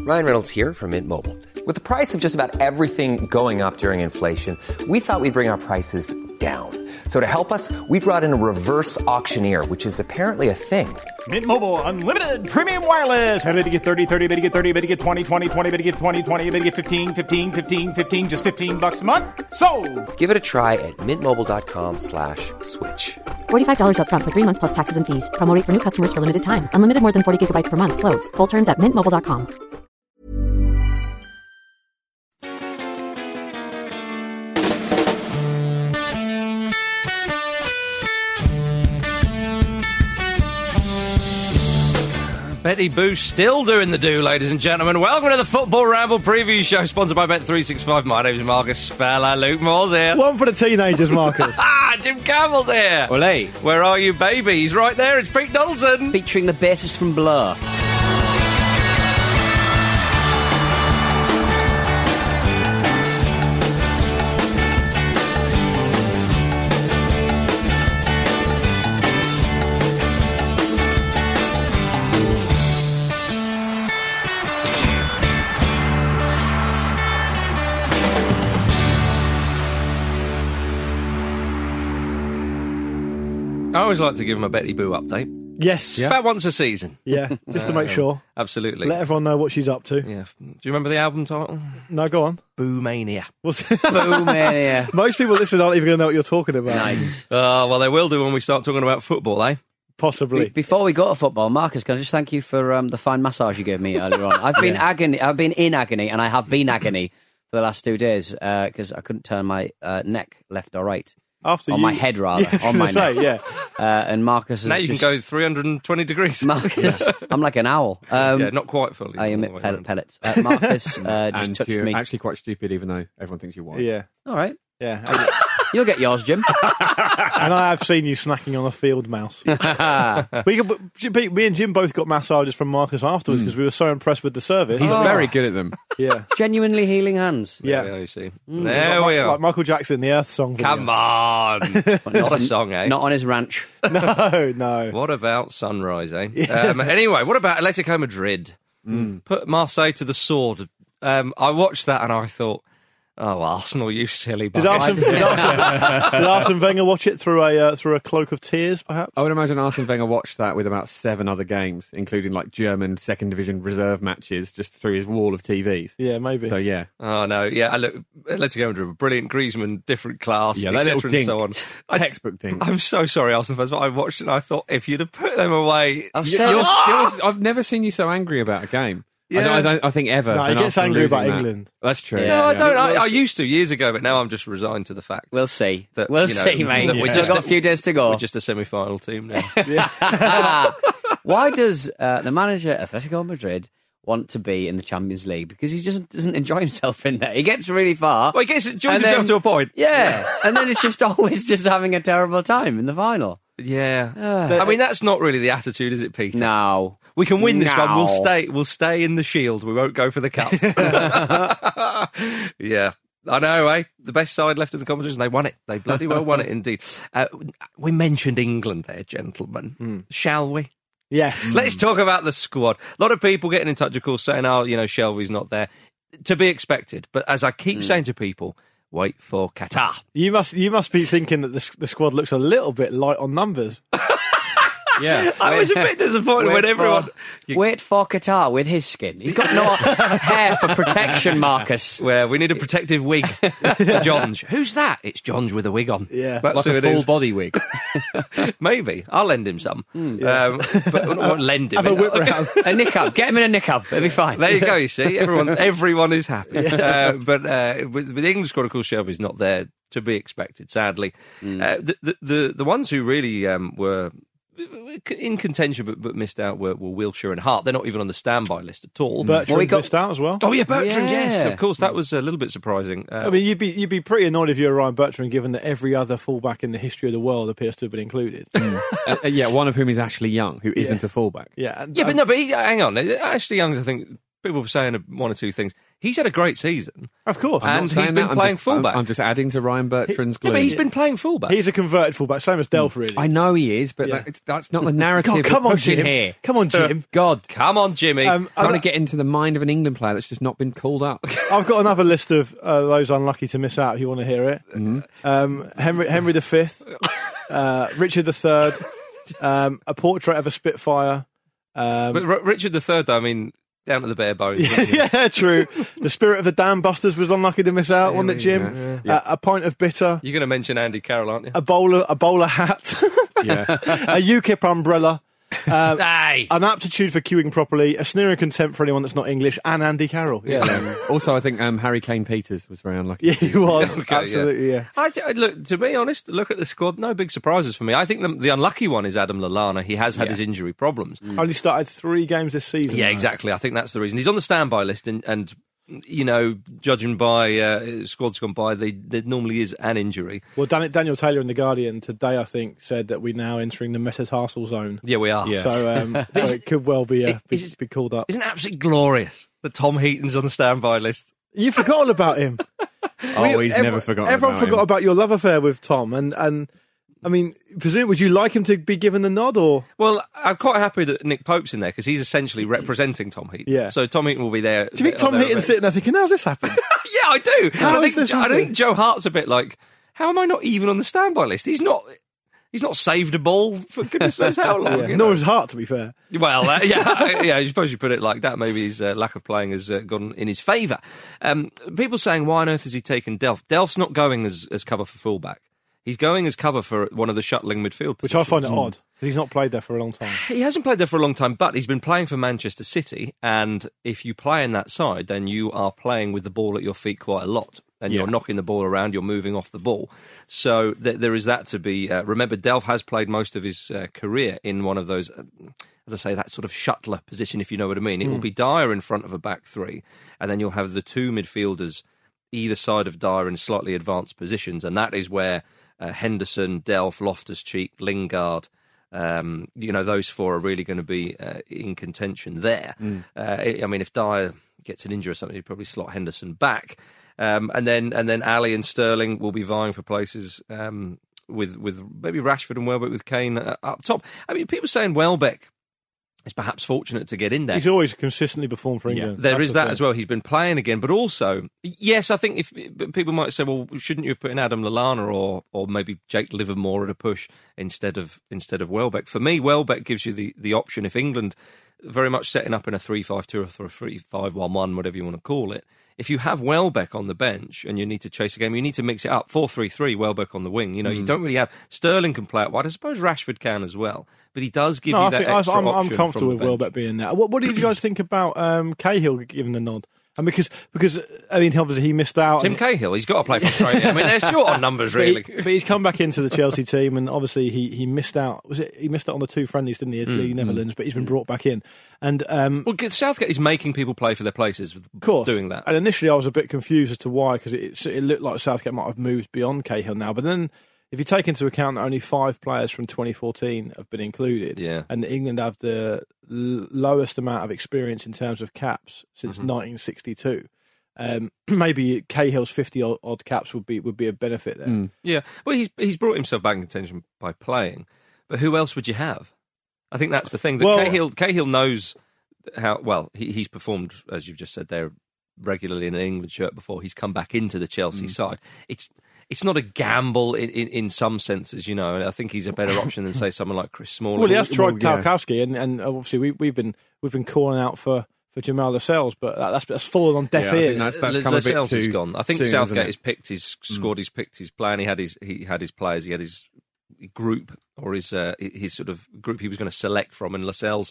Ryan Reynolds here from Mint Mobile. With the price of just about everything going up during inflation, we thought we'd bring our prices down. So to help us, we brought in a reverse auctioneer, which is apparently a thing. Mint Mobile Unlimited Premium Wireless. How to get 30, 30, bit to get 30, bit to get 20, 20, 20, bit to get 20, 20, bit to get 15, 15, 15, 15, just $15 a month? Sold! Give it a try at mintmobile.com/switch. $45 up front for 3 months plus taxes and fees. Promo rate for new customers for limited time. Unlimited more than 40 gigabytes per month. Slows full terms at mintmobile.com. Betty Boo still doing the do, ladies and gentlemen. Welcome to the Football Ramble preview show, sponsored by Bet365. My name is Marcus Speller. Luke Moore's here. One for the teenagers, Marcus. Jim Campbell's here. Well, hey. Where are you, baby? He's right there. It's Pete Donaldson. Featuring the bassist from Blur. I always like to give him a Betty Boo update. Yes. About once a season. Yeah, just to make sure. Absolutely. Let everyone know what she's up to. Yeah. Do you remember the album title? No, go on. Boo Mania. Boomania. Most people listening aren't even going to know what you're talking about. Nice. Well, they will do when we start talking about football, eh? Possibly. Before we go to football, Marcus, can I just thank you for the fine massage you gave me earlier on? I've been I've been in agony, and I have been agony for the last 2 days because I couldn't turn my neck left or right. My head, rather. Yeah, on my neck. yeah. And Marcus has Now you can go 320 degrees. Marcus, I'm like an owl. Yeah, not quite fully. I emit pellets. Marcus just touched you're me. actually quite stupid, even though everyone thinks you're white. Yeah. All right. Yeah. You'll get yours, Jim. And I have seen you snacking on a field mouse. Me and Jim both got massages from Marcus afterwards because we were so impressed with the service. He's very good at them. Yeah. Genuinely healing hands. Yeah. There you see. There we are. Like Michael Jackson, the Earth song video. Come on. Not a song, eh? Not on his ranch. No. What about Sunrise, eh? Anyway, what about Atletico Madrid? Put Marseille to the sword. I watched that and I thought, oh, Arsenal, you silly Did buggers. Arsene Wenger watch it through a cloak of tears, perhaps? I would imagine Arsene Wenger watched that with about 7 other games, including like German second division reserve matches, just through his wall of TVs. Yeah, maybe. So yeah. Oh no, yeah. Look, Atletico Madrid, brilliant. Griezmann, different class, Yeah, that little etc. dink. and so on. Textbook thing. I'm so sorry, Arsenal fans, but I watched it and I thought, if you'd have put them away, I've never seen you so angry about a game. Yeah. I think ever. No, he an gets Arsenal angry losing about that. England. That's true. Yeah. No, I don't. We'll I see. used to years ago, but now I'm just resigned to the fact We'll see. that We'll you know, see, mate. that We've just got a few days to go. We're just a semi-final team now. Why does the manager at Atletico Madrid want to be in the Champions League? Because he just doesn't enjoy himself in there. He gets really far. Well, he gets joins And himself then- to a point. Yeah, and then it's just always just having a terrible time in the final. Yeah. I mean, that's not really the attitude, is it, Peter? No. We can win this one. No. We'll stay in the Shield. We won't go for the cup. Yeah. I know, eh? The best side left in the competition. They won it. They bloody well won it indeed. We mentioned England there, gentlemen. Shall we? Yes. Let's talk about the squad. A lot of people getting in touch, of course, saying, Shelvey's not there. To be expected. But as I keep saying to people, wait for Qatar. You must be thinking that the squad looks a little bit light on numbers. Yeah. I was a bit disappointed when everyone... Wait for Qatar with his skin. He's got no hair for protection, Marcus. Well, we need a protective wig for Jonge. Who's that? It's Jonge with a wig on. Yeah. That's Like who a it full is. body wig. Maybe. I'll lend him some. But I won't lend him. Have a whip round. A niqab. Get him in a niqab. It'll be fine. There you go, you see. Everyone is happy. But with the England squad, of course, Shelvey's not there, to be expected, sadly. The ones who really were in contention but missed out were Wilshere and Hart. They're not even on the standby list at all. Bertrand missed out as well. Oh yeah, Bertrand. Yeah. Yes, of course. That was a little bit surprising. I mean, you'd be pretty annoyed if you were Ryan Bertrand, given that every other fullback in the history of the world appears to have been included. Yeah, one of whom is Ashley Young, who isn't a fullback. Yeah, but hang on. Ashley Young's, I think, people were saying one or two things. He's had a great season. Of course. And he's been playing fullback. I'm just adding to Ryan Bertrand's Yeah, gloom. but he's been playing fullback. He's a converted fullback, same as Delph, really. I know he is, but that's not the narrative God, come we're on, pushing Jim. here. Come on, Jim. God. Come on, Jimmy. Trying to get into the mind of an England player that's just not been called up. I've got another list of those unlucky to miss out, if you want to hear it. Henry V, Richard III, a portrait of a Spitfire. But Richard III, I mean, down to the bare bones. Yeah, true. The Spirit of the Dam Busters was unlucky to miss out, wasn't it, Jim? Yeah. A pint of bitter. You're going to mention Andy Carroll, aren't you? A bowler hat. Yeah. A UKIP umbrella. Hey! An aptitude for queuing properly, a sneering contempt for anyone that's not English, and Andy Carroll. Yeah, Also, I think Harry Kane Peters was very unlucky. yeah, he was. Okay, Absolutely, yeah. Look, to be honest, look at the squad. No big surprises for me. I think the unlucky one is Adam Lallana. He has had his injury problems. Only started 3 games this season. Yeah, though. exactly. I think that's the reason. He's on the standby list, and you know, judging by squads gone by, there normally is an injury. Well, Daniel Taylor in The Guardian today, I think, said that we're now entering the metatarsal zone. Yeah, we are. Yeah. So, so it could well be be called up. Isn't it absolutely glorious that Tom Heaton's on the standby list? You forgot all about him. He's never forgotten Everyone about forgot him. about your love affair with Tom, and I mean, presume would you like him to be given the nod, or Well, I'm quite happy that Nick Pope's in there because he's essentially representing Tom Heaton. Yeah. So Tom Heaton will be there. do you think Tom Heaton's sitting there thinking, "How's this happened?" Yeah, I do. How is this I happening? think Joe Hart's a bit like, how am I not even on the standby list? He's not saved a ball for goodness knows how long. Yeah. you Nor know? his heart, to be fair. Well, yeah, I suppose you put it like that. Maybe his lack of playing has gone in his favour. People saying, why on earth has he taken Delph? Delph's not going as cover for fullback. He's going as cover for one of the shuttling midfield Which I positions. find it odd, because he's not played there for a long time. He hasn't played there for a long time, but he's been playing for Manchester City, and if you play in that side, then you are playing with the ball at your feet quite a lot, and you're knocking the ball around, you're moving off the ball. So there is that to be... remember, Delph has played most of his career in one of those... as I say, that sort of shuttler position, if you know what I mean. It will be Dyer in front of a back three, and then you'll have the two midfielders either side of Dyer in slightly advanced positions, and that is where Henderson, Delph, Loftus-Cheek, Lingard, those four are really going to be in contention there. I mean, if Dyer gets an injury or something, he'd probably slot Henderson back, and then Ali and Sterling will be vying for places with maybe Rashford and Welbeck with Kane up top. I mean, people saying Welbeck is perhaps fortunate to get in there. He's always consistently performed for England. There That's is the that thing. as well. He's been playing again, but also, yes, I think if people might say, well, shouldn't you have put in Adam Lallana or maybe Jake Livermore at a push instead of Welbeck? For me, Welbeck gives you the option if England very much setting up in a 3-5-2 or a 3-5-1-1, whatever you want to call it. If you have Welbeck on the bench and you need to chase a game, you need to mix it up. 4-3-3, Welbeck on the wing. You know, you don't really have... Sterling can play out wide. I suppose Rashford can as well. But he does give you that extra I'm option comfortable from with the bench. Welbeck being there. What did you guys think about Cahill giving the nod? And because I mean, obviously he missed out. Tim Cahill, he's got to play for Australia. I mean, they're short on numbers, really. But he's come back into the Chelsea team, and obviously he missed out. He missed out on the 2 friendlies, didn't he? Italy, Netherlands, but he's been brought back in. And Well, Southgate is making people play for their places with of course, doing that. And initially I was a bit confused as to why, because it looked like Southgate might have moved beyond Cahill now. But then, if you take into account that only 5 players from 2014 have been included, Yeah. and England have the lowest amount of experience in terms of caps since 1962. Maybe Cahill's 50 odd caps would be a benefit there. Yeah, well, he's brought himself back in contention by playing, but who else would you have? I think that's the thing. That Well- Cahill knows how well he's performed, as you've just said there, regularly in an England shirt before. He's come back into the Chelsea side. It's not a gamble in some senses, you know. And I think he's a better option than say someone like Chris Smalling. Well, he has tried yeah. Tarkowski, and obviously we've been calling out for Jamal Lascelles, but that's fallen on deaf Yeah, I think ears. that's come a bit Lascelles too is gone. I think soon, Southgate hasn't has picked his squad. He's picked his plan. He had his players. He had his group or his sort of group he was going to select from. And Lascelles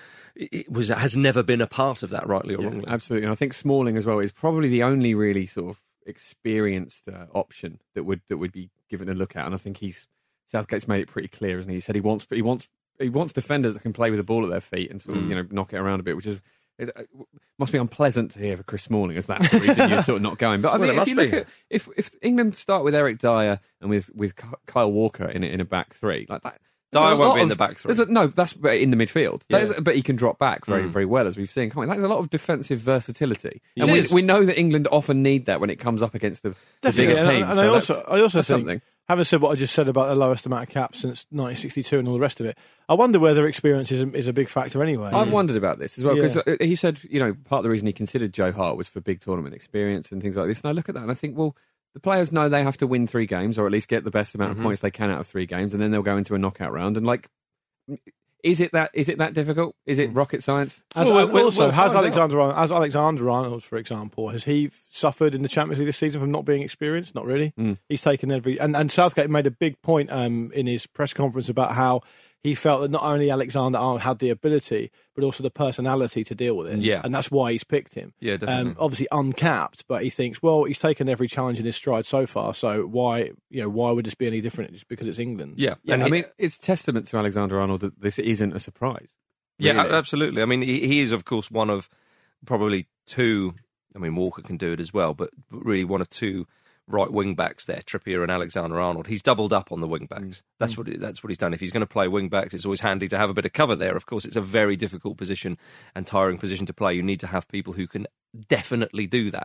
has never been a part of that, rightly or wrongly. Absolutely, and I think Smalling as well is probably the only really sort of experienced option that would be given a look at. And I think Southgate's made it pretty clear, isn't he? He said he wants defenders that can play with the ball at their feet and sort of knock it around a bit, which is. It must be unpleasant to hear for Chris Smalling, as that's the reason you're sort of not going. But I Well, mean, it if you must look at if England start with Eric Dyer and with Kyle Walker in a back three, like Dyer won't be in the back three. That's in the midfield. Yeah. But he can drop back very, very well, as we've seen. That is a lot of defensive versatility. It And is. we know that England often need that when it comes up against the bigger Definitely, teams. and so I that's also think, something. having said what I just said about the lowest amount of caps since 1962 and all the rest of it, I wonder whether experience is a big factor anyway. I've wondered about this as well, because Yeah. he said, part of the reason he considered Joe Hart was for big tournament experience and things like this. And I look at that and I think, well, the players know they have to win 3 games, or at least get the best amount of points they can out of 3 games, and then they'll go into a knockout round. And is it that difficult? Is it rocket science? Has find out. Alexander Arnold, for example, has he suffered in the Champions League this season from not being experienced? Not really. He's taken and Southgate made a big point in his press conference about how he felt that not only Alexander Arnold had the ability, but also the personality to deal with it. Yeah. And that's why he's picked him. Yeah, definitely. Obviously uncapped, but he thinks, well, he's taken every challenge in his stride so far, so why would this be any different just because it's England? Yeah. Yeah, And I mean, it's testament to Alexander Arnold that this isn't a surprise. Yeah, really. absolutely. I mean, he is, of course, one of probably 2. I mean, Walker can do it as well, but really one of 2 right wing backs there, Trippier and Alexander Arnold. He's doubled up on the wing backs. That's what he's done. If he's going to play wing backs, it's always handy to have a bit of cover there. Of course, it's a very difficult position and tiring position to play. You need to have people who can definitely do that.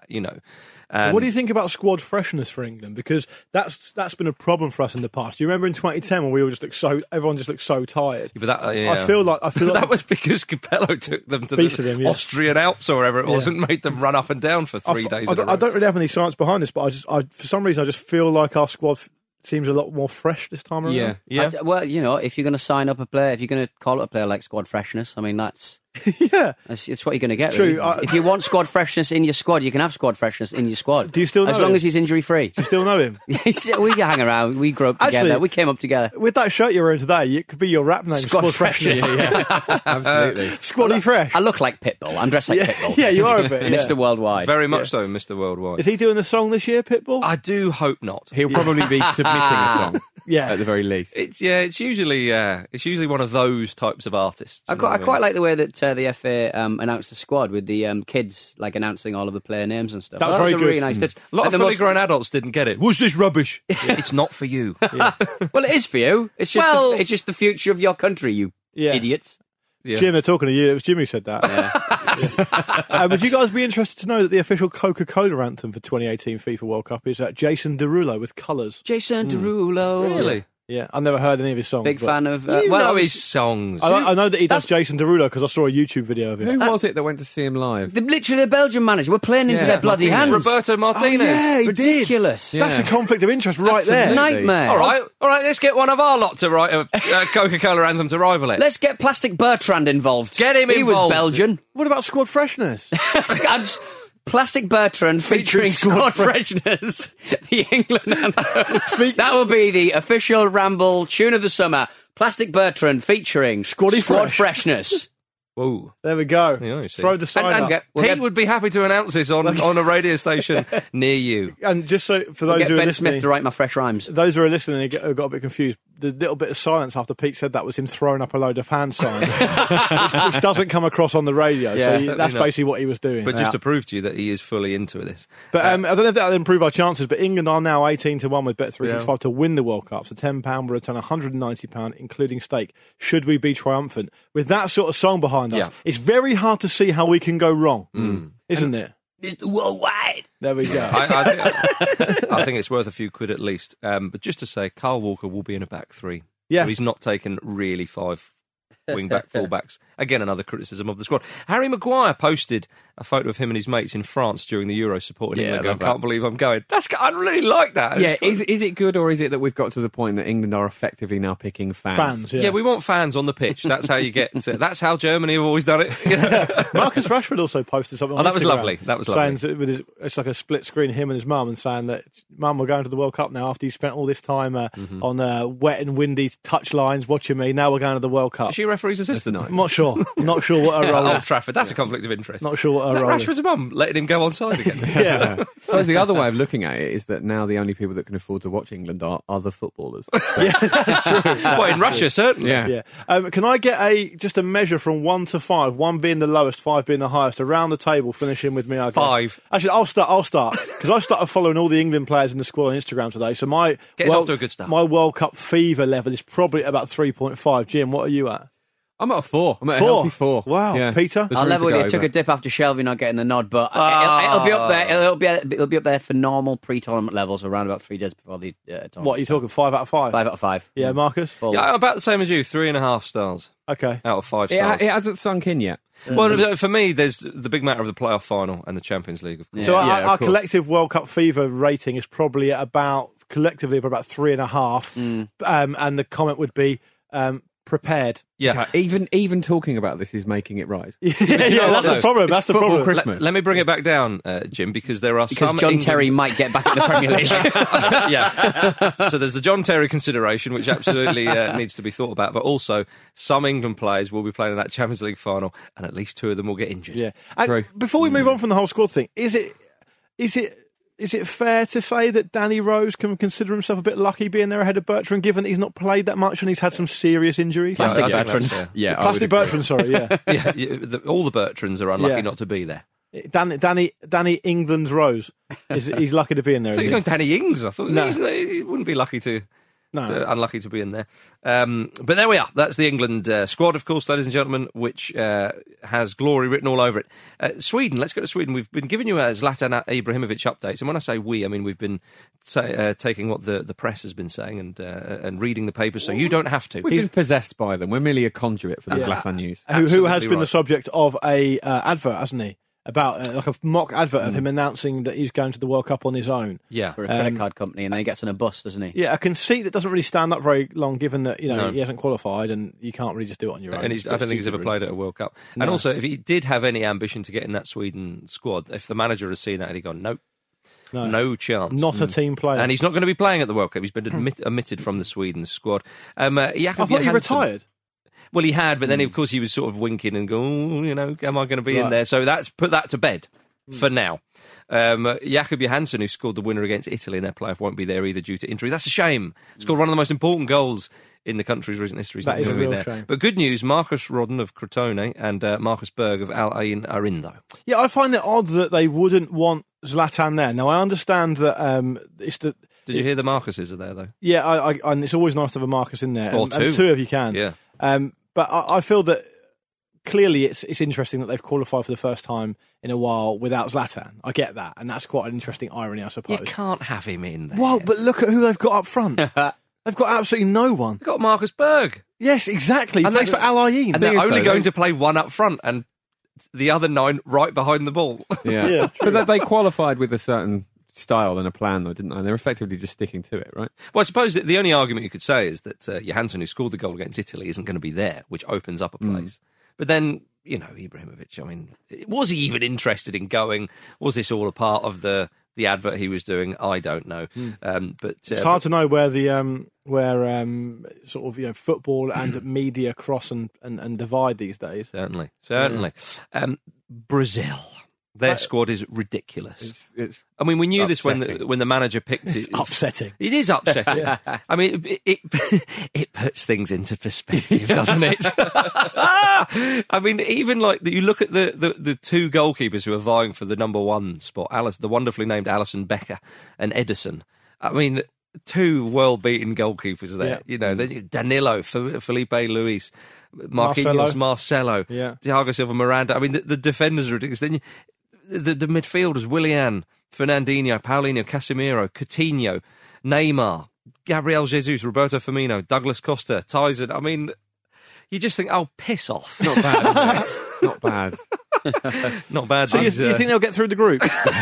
And What do you think about squad freshness for England? Because that's been a problem for us in the past. Do you remember in 2010 when everyone just looked so tired? But that, I feel like that was because Capello took them to Beasted the him, yeah. Austrian Alps or wherever it was and made them run up and down for 3 days. in a row. I don't really have any science behind this, but for some reason I just feel like our squad seems a lot more fresh this time around. Yeah. Well, if you're going to sign up a player, if you're going to call it a player like squad freshness, I mean, that's Yeah. it's what you're going to get. True, Really. If you want squad freshness in your squad, you can have squad freshness in your squad. Do you still know as long him? as he's injury free? You still know him? We hang around. We grew up together. Actually- We came up together. With that shirt you're wearing today, it could be your rap name, Squad Freshness. Freshness. Absolutely. Squaddy Fresh. I look like Pitbull. I'm dressed like Yeah. Pitbull. Yeah, you are a bit, yeah. Mr. Worldwide. Very much so, Mr. Worldwide. Is he doing the song this year, Pitbull? I do hope not. He'll probably be submitting a song Yeah. at the very least. It's usually one of those types of artists. I quite like the way that the FA announced the squad with the kids announcing all of the player names and stuff. That was That very a good. really nice touch. A lot Like of the fully most- grown adults didn't get it. What's this rubbish? It's not for you. Well, it is for you. It's just Well- it's just the future of your country, you Yeah. idiots. Yeah. Jim, they're talking to you. It was Jim who said that. Would you guys be interested to know that the official Coca-Cola anthem for 2018 FIFA World Cup is Jason Derulo with Colours? Jason Derulo. Really? Yeah, I've never heard any of his songs. Big but fan of... You well, know I his was- songs. I know that he does Jason Derulo because I saw a YouTube video of him. Who was it that went to see him live? literally the Belgian manager. We're playing into Yeah, their bloody hands. Roberto Martinez. Oh, yeah, he Ridiculous. did. That's a conflict of interest right Absolutely. there. Nightmare. All right, let's get one of our lot to write a Coca-Cola anthem to rival it. Let's get Plastic Bertrand involved. Get him He was involved. Belgian. What about Squad Freshness? Plastic Bertrand featuring Squad Freshness. The England anthem. That will be the official Ramble tune of the summer. Plastic Bertrand featuring Squad Freshness. Whoa. There we go. Yeah, I see. Throw the sign up. Pete would be happy to announce this on a radio station near you. And just so for those Get who are Ben listening, Smith to write my fresh rhymes. those who are listening who got a bit confused, the little bit of silence after Pete said that was him throwing up a load of hand signs, which doesn't come across on the radio. Yeah, so certainly that's not. basically what he was doing. But just to prove to you that he is fully into this. But I don't know if that'll improve our chances, but England are now 18-1 with Bet365 to win the World Cup. So £10 will return £190, including stake, should we be triumphant. With that sort of song behind us, Yeah. it's very hard to see how we can go wrong, isn't it? Mr. Worldwide. There we go. I think it's worth a few quid at least. But just to say, Carl Walker will be in a back 3. Yeah. So he's not taken really 5 wing-back full-backs. Again, another criticism of the squad. Harry Maguire posted a photo of him and his mates in France during the Euro supporting Yeah, England. I love Can't believe I'm going. I really like that. Yeah, is it good, or is it that we've got to the point that England are effectively now picking fans? Fans, We want fans on the pitch. That's how you get to, that's how Germany have always done it. You know? Marcus Rashford also posted something on that was Instagram lovely. That was lovely. saying with it's like a split screen, him and his mum, and saying that, Mum, we're going to the World Cup now after you spent all this time on wet and windy touch lines watching me. Now we're going to the World Cup. Is she a referee's assistant? I'm not sure. Not sure what her role Old is. Trafford. That's a conflict of interest. Not sure what are Is that rolling. Rashford's mum letting him go on side again? Yeah. I suppose the other way of looking at it is that now the only people that can afford to watch England are other footballers. Well, in Russia, certainly. Yeah. Yeah. Can I get just a measure from 1 to 5, 1 being the lowest, 5 being the highest, around the table, finishing with me, I guess. 5. Actually, I'll start because I started following all the England players in the squad on Instagram today. So Get us off to a good start. My World Cup fever level is probably about 3.5. Jim, what are you at? I'm at a 4. I'm at a healthy 4. Wow. Yeah. Peter? There's I'll room level to with you. go, It took but- a dip after Shelby not getting the nod, but it'll be up there. It'll be up there for normal pre-tournament levels around about 3 days before the tournament. What are you talking? 5 out of 5? 5 out of 5. Yeah, Marcus. Full. Yeah, I'm about the same as you. 3.5 stars Okay. out of 5 It, stars. it hasn't sunk in yet. Well, for me, there's the big matter of the playoff final and the Champions League, of course. So Yeah, of our course. collective World Cup fever rating is probably at collectively about 3.5. And the comment would be prepared. Yeah. Even talking about this is making it rise. Yeah, know that's what, the problem. It's That's the football problem. Christmas. Let me bring it back down, Jim, because there are Because some John England- Terry might get back in the Premier League. Yeah. So there's the John Terry consideration, which absolutely needs to be thought about, but also some England players will be playing in that Champions League final, and at least 2 of them will get injured. Yeah. And True. before we move on from the whole squad thing, is it fair to say that Danny Rose can consider himself a bit lucky being there ahead of Bertrand, given that he's not played that much and he's had some serious injuries? Plastic I think Bertrand. that's, Yeah, I Plastic would agree. Bertrand, sorry, yeah. all the Bertrands are unlucky Yeah. not to be there. Danny England's Rose. He's lucky to be in there. I thought Is you were he? going Danny Ings. I thought No. he wouldn't be lucky to. No. Unlucky to be in there. But there we are. That's the England squad, of course, ladies and gentlemen, which has glory written all over it. Sweden, let's go to Sweden. We've been giving you Zlatan Ibrahimovic updates. And when I say we, I mean we've been taking what the press has been saying and reading the papers, so you don't have to. We've been possessed by them. We're merely a conduit for the Zlatan news. Who has Absolutely been the right. subject of a advert, hasn't he? About like a mock advert of him announcing that he's going to the World Cup on his own. Yeah. For a credit card company, and then he gets on a bus, doesn't he? Yeah, a conceit that doesn't really stand up very long, given that No. he hasn't qualified and you can't really just do it on your own. And It's I don't think he's stupid, ever really. played at a World Cup. And also, if he did have any ambition to get in that Sweden squad, if the manager has seen that, he'd gone, nope, no chance. Not a team player. And he's not going to be playing at the World Cup. He's been omitted from the Sweden squad. Jakob I thought he Johansson- retired. Well, he had, but then of course he was sort of winking and going, am I going to be in Right. there? So that's put that to bed for now. Jakob Johansson, who scored the winner against Italy in their playoff, won't be there either due to injury. That's a shame. Scored one of the most important goals in the country's recent history. He's That not is going a to be real there. shame. But good news, Marcus Rodden of Crotone and Marcus Berg of Al Ain are in, though. Yeah, I find it odd that they wouldn't want Zlatan there. Now, I understand that it's the. Did you hear the Marcuses are there, though? Yeah, I and it's always nice to have a Marcus in there. Or and two. 2 if you can. Yeah. But I feel that clearly it's interesting that they've qualified for the first time in a while without Zlatan. I get that, and that's quite an interesting irony, I You suppose. can't have him in there. Well, but look at who they've got up front. They've got absolutely no one. They've got Marcus Berg. Yes, exactly. He And plays they- for Al Ain. And they're is, only though, going they- to play one up front and the other 9 right behind the ball. Yeah, Yeah, but they qualified with a certain style and a plan, though, didn't they? They're effectively just sticking to it, right? Well, I suppose that the only argument you could say is that Johansson, who scored the goal against Italy, isn't going to be there, which opens up a place. But then, Ibrahimovic, I mean, was he even interested in going? Was this all a part of the advert he was doing? I don't know. But It's hard to know where the sort of football and media cross and divide these days. Certainly. Brazil. Their squad is ridiculous. It's I mean, we knew this upsetting. when the manager picked it. Upsetting. It is upsetting. I mean, it puts things into perspective, doesn't it? I mean, even like you look at the 2 goalkeepers who are vying for the number 1 spot, the wonderfully named Alisson Becker and Edison. I mean, 2 world-beaten goalkeepers there. Yeah. Danilo, Felipe Luis, Marquinhos, Marcelo, Yeah. Thiago Silva, Miranda. I mean, the defenders are ridiculous. Then the midfielders, Willian, Fernandinho, Paulinho, Casemiro, Coutinho, Neymar, Gabriel Jesus, Roberto Firmino, Douglas Costa, Tyson. I mean, you just think, oh, piss off. not bad. Is it? Not bad. Not bad. So you think they'll get through the group?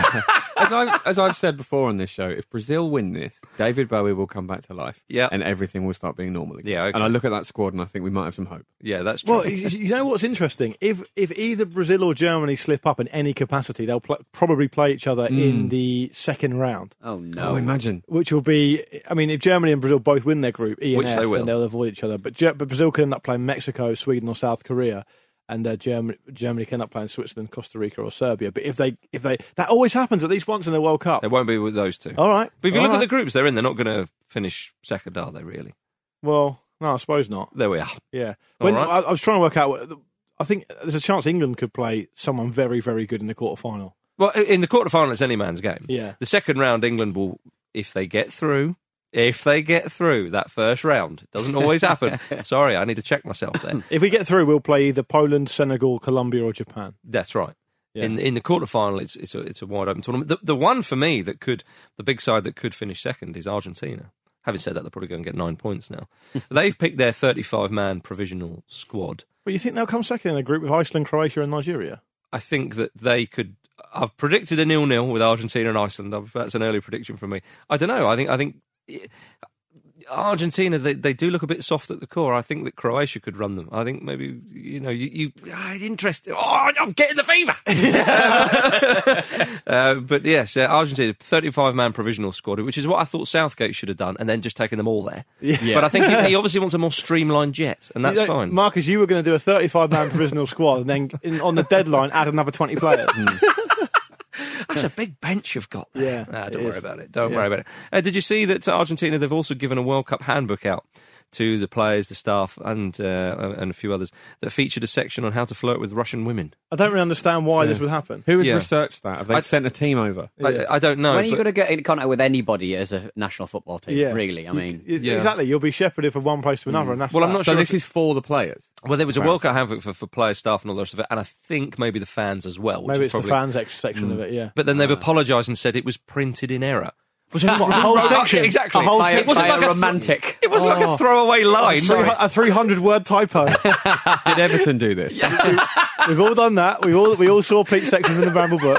As I've said before on this show, if Brazil win this, David Bowie will come back to life, Yeah. and everything will start being normal again. Yeah, okay. And I look at that squad and I think we might have some hope. Yeah, that's true. Well, you know what's interesting? If either Brazil or Germany slip up in any capacity, they'll probably play each other in the second round, Oh, Oh, no. imagine. which will be. I mean, if Germany and Brazil both win their group, E and Which F, they will. then they'll avoid each other. But Brazil could end up playing Mexico, Sweden, or South Korea. and Germany cannot play in Switzerland, Costa Rica, or Serbia. But if they that always happens at least once in the World Cup. It won't be with those two. All right. But if you look at the groups they're in, they're not going to finish second, are they? Really? Well, no, I suppose not. There we are. Yeah. All right. I was trying to work out. I think there's a chance England could play someone very, very good in the quarterfinal. Well, in the quarterfinal, it's any man's game. Yeah. The second round, England will, if they get through that first round. It doesn't always happen. Sorry, I need to check myself there. If we get through, we'll play either Poland, Senegal, Colombia, or Japan. That's right. Yeah. In the quarterfinal, it's a wide open tournament. The one for me the big side that could finish second is Argentina. Having said that, they're probably going to get 9 points now. They've picked their 35-man provisional squad. But you think they'll come second in a group with Iceland, Croatia, and Nigeria? I think that they could. I've predicted a 0-0 with Argentina and Iceland. That's an early prediction from me. I don't know. I think Argentina, they do look a bit soft at the core. I think that Croatia could run them. I think maybe, interesting. Oh, I'm getting the fever. But yes, Argentina, 35-man provisional squad, which is what I thought Southgate should have done, and then just taken them all there. Yeah. But I think he obviously wants a more streamlined jet, and that's fine. Marcus, you were going to do a 35-man provisional squad, and then on the deadline, add another 20 players. That's a big bench you've got there. Yeah, don't worry about it. Don't worry about it. Did you see that Argentina, they've also given a World Cup handbook out to the players, the staff, and a few others that featured a section on how to flirt with Russian women. I don't really understand why this would happen. Who has researched that? Have they sent a team over? I don't know. When are you going to get in contact with anybody as a national football team? Yeah. Really, I mean... Exactly, you'll be shepherded from one place to another. And that's I'm not sure. So this is for the players? Well, there was a World Cup handbook for players, staff, and all the rest of it, and I think maybe the fans as well. Maybe it's the fans section of it, yeah. But then they've apologised and said it was printed in error. Was it a whole section? Exactly. It wasn't like a romantic. It wasn't like a throwaway line. A 300-word typo. Did Everton do this? We've all done that. We all saw Pete's section in the Bramble book.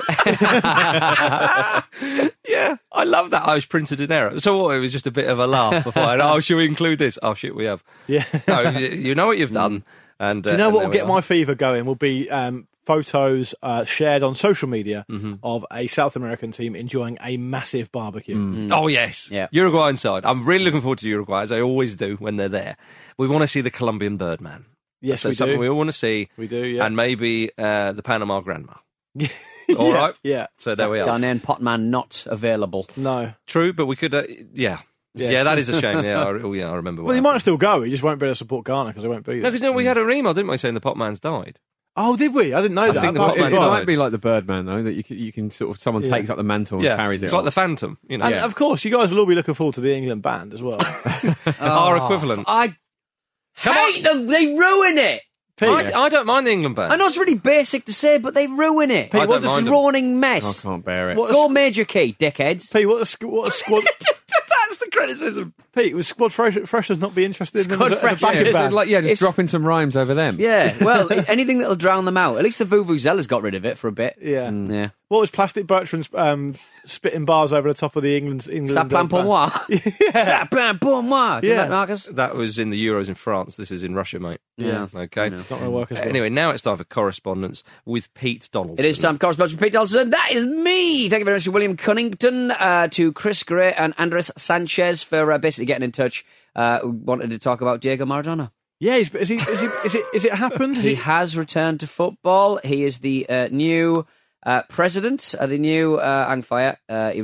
Yeah, I love that. I was printed in error. So what, it was just a bit of a laugh before. Should we include this? Oh, shit, we have. Yeah. No, you know what you've done. And do you know what will get my fever going? Will be photos shared on social media of a South American team enjoying a massive barbecue. Oh, yes. Yeah. Uruguay inside. I'm really looking forward to Uruguay, as I always do when they're there. We want to see the Colombian Birdman. Yes, That's something we all want to see. We do, yeah. And maybe the Panama Grandma. All right? Yeah. So there we are. Ghanaian Potman not available. No. True, but we could... Yeah, that is a shame. Yeah, I remember. Well, he might still go. He just won't be able to support Ghana because they won't be there. No, because we had an email, didn't we, saying the Potman's died? Oh, did we? I didn't know that. think the Potman It died. might be like the Birdman, though, that you can sort of, someone takes up the mantle and carries it It's like on. the Phantom, you know. And of course, you guys will all be looking forward to the England band as well. Our equivalent. I hate them. They ruin it. Pete, I don't mind the England band. I know it's really basic to say, but they ruin it. I don't What's mind this them. droning I mess? can't bear it. What a Go major key, dickheads. Pete, what a squad... That's the criticism. Pete, would Squad Freshers not be interested in them Squad as a Freshers. backing Just band? like, just It's- dropping some rhymes over them. Yeah, well, anything that'll drown them out. At least the Vuvuzelas got rid of it for a bit. Yeah. Yeah. What was Plastic Bertrand's spitting bars over the top of the England Ça plan pour band? moi. Ça plan pour moi. Do you Yeah. like Marcus? That was in the Euros in France. This is in Russia, mate. Yeah. Okay. Not going to work as well. Anyway, now it's time for correspondence with Pete Donaldson. It is time for correspondence with Pete Donaldson. That is me. Thank you very much to William Cunnington, to Chris Gray and Andres Sanchez for basically getting in touch. Wanted to talk about Diego Maradona. Yeah, is it happened? He has returned to football. He is the new president of the new Angfire.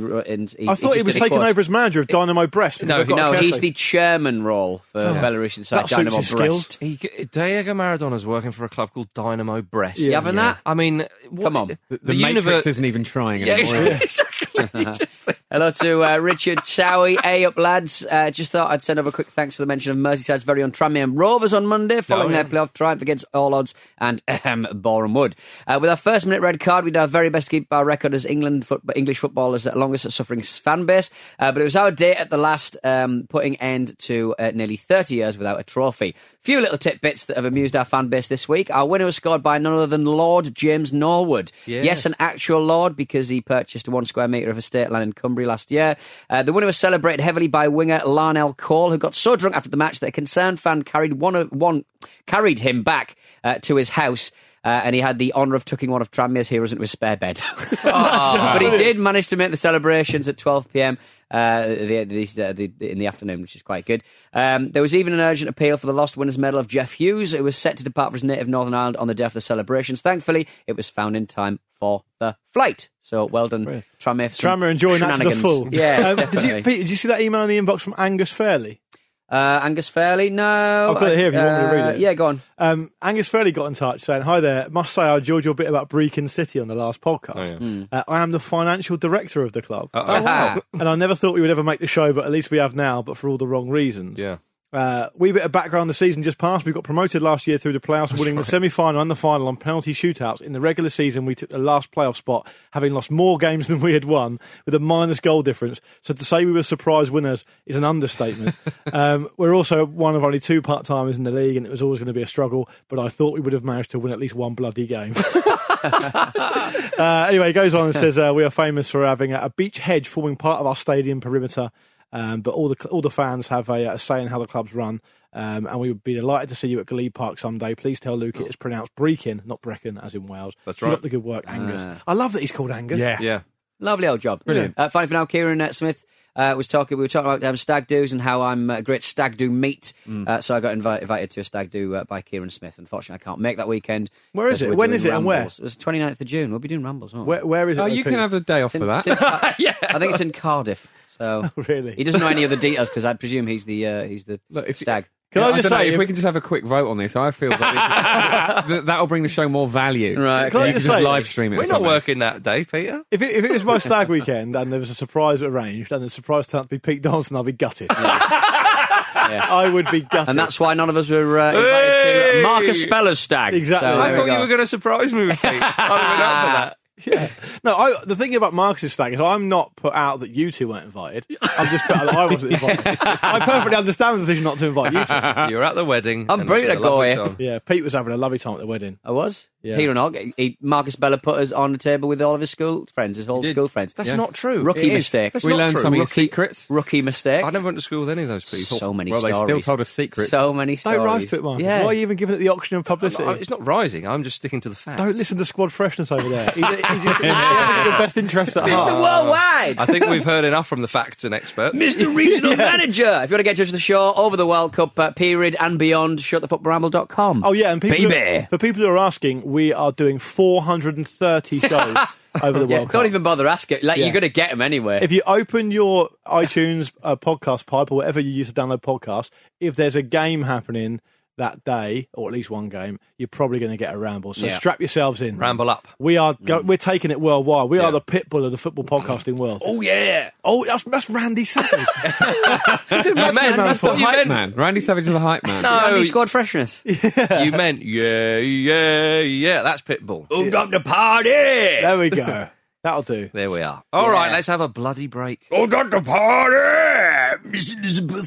I thought he was taking over as manager of Dynamo Brest. because they've got a No, he's caretaker. the chairman role for Belarusian side That suits Dynamo his Brest. skills. Diego Maradona's working for a club called Dynamo Brest. You having that? I mean, Come on. The Matrix isn't even trying Yeah, anymore. exactly. Just think- Hello to Richard Chowie. Hey up, lads. Just thought I'd send over a quick thanks for the mention of Merseyside's very own Tranmere Rovers on Monday, following their playoff triumph against All Odds and Boreham Wood. With our first minute red card, we did our very best to keep our record as English footballers' longest suffering fan base. But it was our day at the last, putting end to nearly 30 years without a trophy. Few little tidbits that have amused our fan base this week. Our winner was scored by none other than Lord James Norwood. Yes, an actual lord, because he purchased 1 square metre of estate land in Cumbria last year. The winner was celebrated heavily by winger Larnell Cole, who got so drunk after the match that a concerned fan carried him back to his house. and he had the honour of tucking one of Tranmere's heroes into his spare bed. But he did manage to make the celebrations at 12 p.m. In the afternoon, which is quite good. There was even an urgent appeal for the lost winners' medal of Jeff Hughes, who was set to depart for his native Northern Ireland on the day of the celebrations. Thankfully, it was found in time for the flight. So well done, Tranmere. Tranmere enjoying that to the full. Yeah, Pete, did you see that email in the inbox from Angus Fairley? Angus Fairley? No. I've got it here if you want me to read it. Yeah, go on. Angus Fairley got in touch saying, "Hi there, must say I enjoyed your bit about Brecon City on the last podcast. I am the financial director of the club. Wow. And I never thought we would ever make the show, but at least we have now, but for all the wrong reasons. Yeah. Wee bit of background, the season just passed. We got promoted last year through the playoffs, winning the semi-final and the final on penalty shootouts. In the regular season, we took the last playoff spot, having lost more games than we had won, with a minus goal difference. So to say we were surprise winners is an understatement. We're also one of only 2 part-timers in the league, and it was always going to be a struggle, but I thought we would have managed to win at least one bloody game." Anyway, he goes on and says, "We are famous for having a beach hedge forming part of our stadium perimeter. But all the fans have a say in how the clubs run, and we would be delighted to see you at Glebe Park someday. Please tell Luke it is pronounced Brecon, not Brecon, as in Wales." That's Keep right. up the good work, Angus. I love that he's called Angus. Yeah. Lovely old job. Brilliant. Finally for now, Kieran Smith we were talking about stag do's and how I'm a great stag do meet. So I got invited to a stag do by Kieran Smith. Unfortunately, I can't make that weekend. Where is it? When is it and where? It was 29th of June. We'll be doing rambles, won't we? Where is it? Oh, you can have the day off for that. I think it's in Cardiff. So Really? he doesn't know any other details because I presume he's the Look, stag. Can I just don't know, say, if we can just have a quick vote on this, I feel that that'll bring the show more value. Right. Can I You can just just say, live stream it. We're or not something. working that day, Peter. if it was my stag weekend and there was a surprise arranged and the surprise turned out to be Pete Donaldson, I'd be gutted. I would be gutted. And that's why none of us were invited to Marcus Speller's stag. Exactly. So, There I we thought go. you were going to surprise me with Pete. I'd have been up for that. Yeah. No, the thing about Marcus's stag is I'm not put out that you two weren't invited. I'm just put out that I wasn't invited. I perfectly understand the decision not to invite you two. You were at the wedding. I'm and brilliant had a to go lovely here. time. Yeah, Pete was having a lovely time at the wedding. I was. Yeah. Here and all. Marcus Speller put us on the table with all of his school friends, his whole school friends. That's not true. Rookie It is. mistake. That's We not learned true. some of your secrets. Rookie mistake. I never went to school with any of those people. So many Well, they stories. still told us secrets. So many stories. Don't rise to it, Marcus. Yeah. Why are you even giving it the oxygen of publicity? It's not rising. I'm just sticking to the facts. Don't listen to Squad Freshness over there. He hasn't got your best interests at Mr. heart. Worldwide. I think we've heard enough from the facts and experts. Mr. Regional Manager. If you want to get in touch with the show over the World Cup period and beyond, shutthefootballramble.com. Oh, yeah, and Baby. for people who are asking, we are doing 430 shows over the World Cup. Don't even bother asking. Yeah. You're going to get them anyway. If you open your iTunes podcast pipe or whatever you use to download podcasts, if there's a game happening that day, or at least one game, you're probably going to get a ramble. So Yeah. strap yourselves in. Ramble up. We are we're taking it worldwide. We Yeah. are the pit bull of the football podcasting world. Oh, yeah. Oh, that's Randy Savage. That's the You hype meant- man. Randy Savage is the hype man. Randy Squad Freshness. You meant, yeah. That's Pitbull. Who's up the party? There we go. That'll do. There we are. All right, let's have a bloody break. Who's up the party? Miss Elizabeth.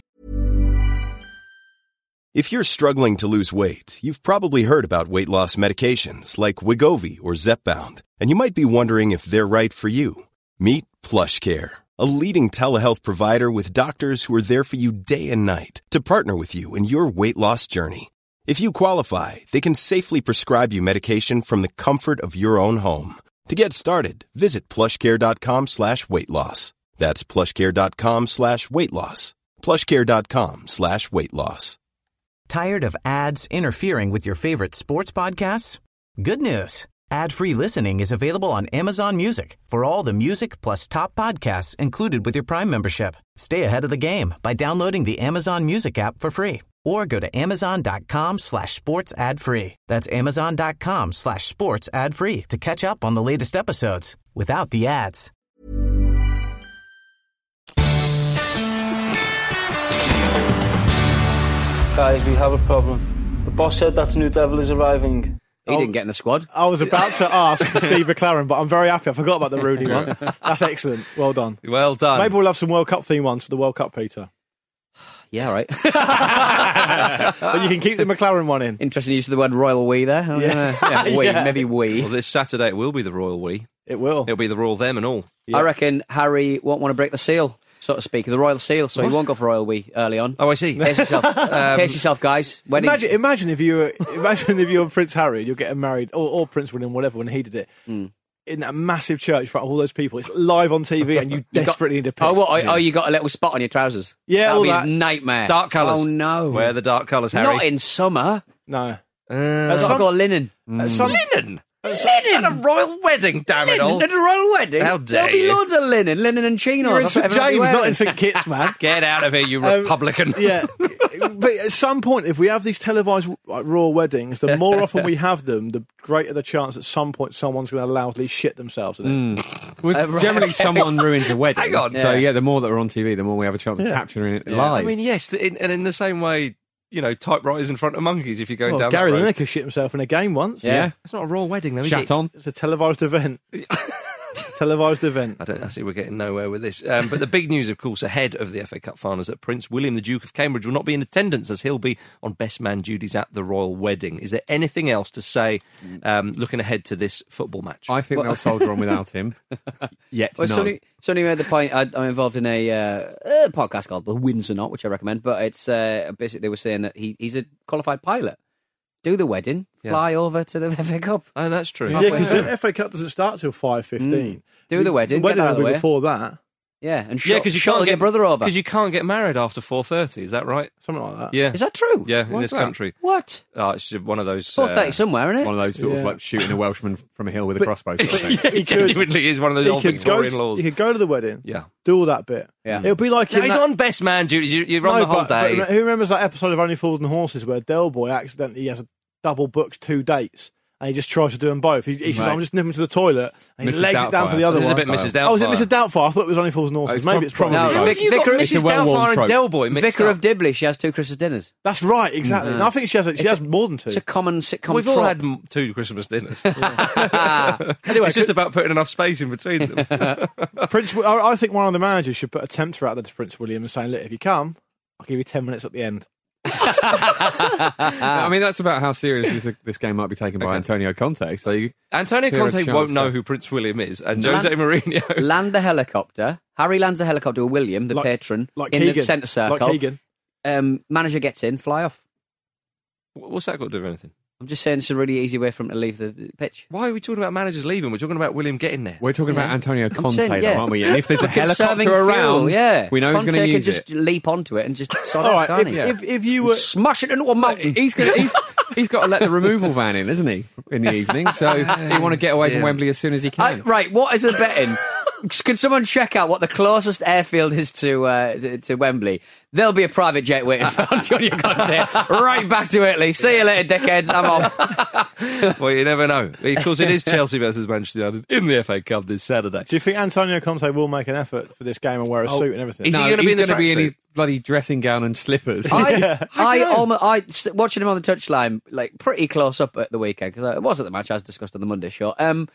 If you're struggling to lose weight, you've probably heard about weight loss medications like Wegovy or Zepbound, and you might be wondering if they're right for you. Meet PlushCare, a leading telehealth provider with doctors who are there for you day and night to partner with you in your weight loss journey. If you qualify, they can safely prescribe you medication from the comfort of your own home. To get started, visit plushcare.com/weightloss. That's plushcare.com/weightloss. plushcare.com/weightloss. Tired of ads interfering with your favorite sports podcasts? Good news. Ad-free listening is available on Amazon Music for all the music plus top podcasts included with your Prime membership. Stay ahead of the game by downloading the Amazon Music app for free or go to amazon.com/sports ad free. That's amazon.com/sports ad free to catch up on the latest episodes without the ads. Guys, we have a problem. The boss said that New Devil is arriving. He didn't get in the squad. I was about to ask for Steve McLaren, but I'm very happy. I forgot about the Rudy one. That's excellent. Well done. Well done. Maybe we'll have some World Cup theme ones for the World Cup, Peter. Yeah, right. But you can keep the McLaren one in. Interesting use of the word royal we there. Yeah. We, Yeah. maybe we. Well, this Saturday it will be the Royal We. It will. It'll be the Royal Them and all. Yeah. I reckon Harry won't want to break the seal. so to speak, the royal seal, so he won't go for royal we early on. Oh, I see. Pace yourself, guys. Weddings. Imagine if you were Prince Harry, you're getting married, or Prince William, whatever, when he did it. In that massive church in front of all those people. It's live on TV and you desperately need a piss. You got a little spot on your trousers? Yeah, that'll be that. a nightmare. Dark colours. Oh, no. Wear the dark colours, Harry. Not in summer. No. I've got linen. Linen? Linen? At a royal wedding, damn it all. At a royal wedding? How dare There'll be you. loads of linen and chinos. You're in That's St what everyone's James, not wearing. in St Kitts, man. Get out of here, you Republican. Yeah. But at some point, if we have these televised royal weddings, the more often we have them, the greater the chance at some point someone's going to loudly shit themselves in it. Well, generally, someone ruins a wedding. Hang on. So, the more that are on TV, the more we have a chance of capturing it live. I mean, yes, and in the same way, typewriters in front of monkeys if you're going down Gary that road. Lineker shit himself in a game once. Yeah. It's not a royal wedding, though, is Chat it? on. It's a televised event. Televised event. I see we're getting nowhere with this. But the big news, of course, ahead of the FA Cup final is that Prince William, the Duke of Cambridge, will not be in attendance as he'll be on best man duties at the royal wedding. Is there anything else to say looking ahead to this football match? I think they'll soldier on without him. Sonny made the point. I'm involved in a podcast called The Wins or Not, which I recommend, but it's basically they were saying that he's a qualified pilot. Do the wedding, fly over to the FA Cup. Oh, that's true. Yeah, because the FA Cup doesn't start till 5:15. Do the wedding, The wedding get out of will the be way. before that. Yeah, and because you shuttle can't your get brother over. because you can't get married after 4:30. Is that right? Something like that. Yeah. Is that true? Yeah, in Why this is that? country. What? Oh, it's just one of those. 4:30 somewhere, isn't it? One of those sort of like shooting a Welshman from a hill with a crossbow sort of thing. He genuinely is one of those old Victorian laws. You could go to the wedding. Yeah. Do all that bit. Yeah. It'll be like No, he's on best man duties. You're on the whole day. But who remembers that episode of Only Fools and Horses where Del Boy accidentally has a double booked 2 dates? And he just tries to do them both. He says, I'm just nipping to the toilet. And he Mrs. legs it down to the other This is one. a bit Mrs. Doubtfire. Oh, is it Mrs. Doubtfire? I thought it was Only Fools and Horses. Maybe it's probably No, both. Vic- Vicar- Mrs. It's a well-worn Doubtfire and trope. Del Boy mixed Vicar up. of Dibley, she has 2 Christmas dinners. That's right, exactly. No, I think she has more than 2. It's a common sitcom We've all trope. had 2 Christmas dinners. Anyway, It's just about putting enough space in between them. I think one of the managers should put a tempter out there to Prince William and saying, look, if you come, I'll give you 10 minutes at the end. I mean, that's about how serious this game might be taken by Antonio Conte. So Antonio Clear a Conte chance won't know there. who Prince William is, and Jose Mourinho. Land the helicopter. Harry lands a helicopter with William, the patron, Like in Keegan. the centre circle. Like Keegan. Manager gets in, fly off. What's that got to do with anything? I'm just saying it's a really easy way for him to leave the pitch. Why are we talking about managers leaving? We're talking about William getting there. we're talking about Antonio Conte, saying, though, yeah. aren't we? And if there's a Fucking serving helicopter fuel, around, yeah. we know Conte he's going to use can just leap onto it and just sod All off, right, can't he? if you were... Smash it into a mountain. He's got to let the removal van in, isn't he, in the evening? So he want to get away from Wembley as soon as he can. Right, what is the betting? Can someone check out what the closest airfield is to Wembley? There'll be a private jet waiting for Antonio Conte. Right back to Italy. See you later, dickheads. I'm off. Well, you never know. Of course, it is Chelsea versus Manchester United in the FA Cup this Saturday. Do you think Antonio Conte will make an effort for this game and wear a suit and everything? Is he No, going to be in the he's gonna tracksuit? his bloody dressing gown and slippers. Watching him on the touchline, like pretty close up at the weekend, because it was at the match as discussed on the Monday show.